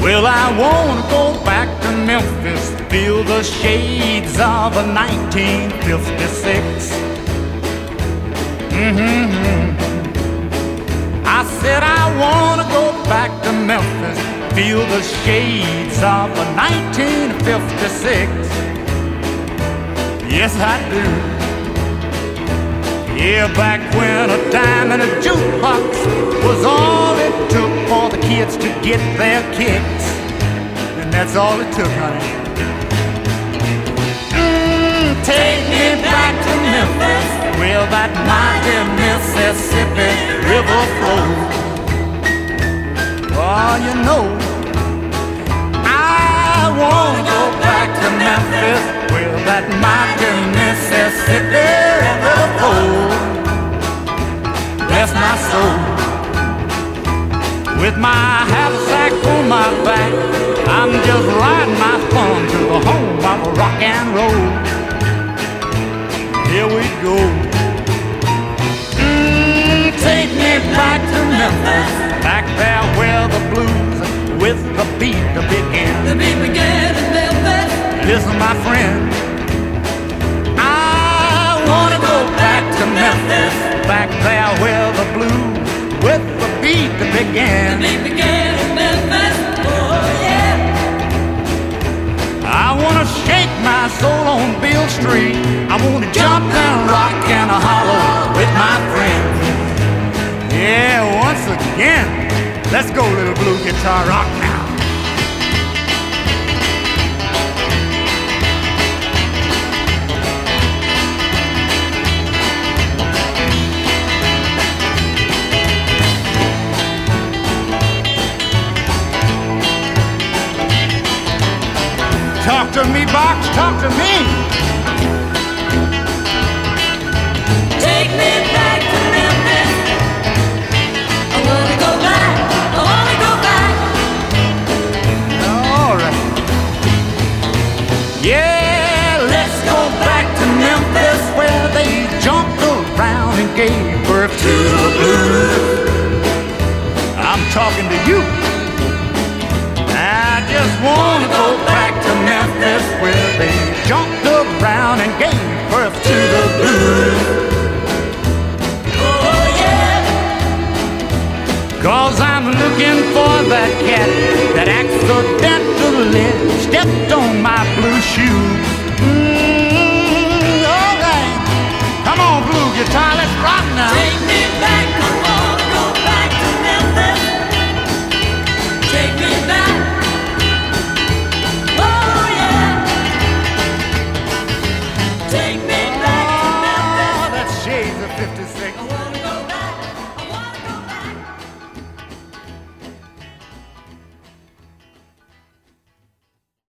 Well, I wanna go back to Memphis, feel the shades of a 1956. I said I wanna go back to Memphis, feel the shades of a 1956. Yes, I do. Yeah, back when a dime and a jukebox was all it took for the kids to get their kicks. And that's all it took, honey. Take me back to Memphis, where that mighty Mississippi River flows. Oh, you know, I wanna go back to Memphis, where that mighty Mississippi River flows. Bless my soul. With my haversack on my back, I'm just riding my thumb to the home of rock and roll. Here we go. Take me back to Memphis, back there where the blues with the beat began. The beat began in Memphis. Listen, my friend, I wanna go back to Memphis, back there where the blues with the beat began. The beat began in Memphis. Oh yeah. I wanna shake my soul on Beale Street. I wanna jump and rock and holler with my friends. Yeah, once again, let's go, little blue guitar rock now. Talk to me, Box, talk to me. Take me back to Memphis. I wanna go back. I wanna go back. All right. Yeah, let's go back to Memphis, where they jumped around and gave birth to the blues. I'm talking to you. I just wanna go back to Memphis, where they jumped around and gave birth to the blues. Oh yeah. 'Cause I'm looking for that cat that accidentally stepped on my blue shoes. All right. Come on, blue guitar, let's rock now. Take me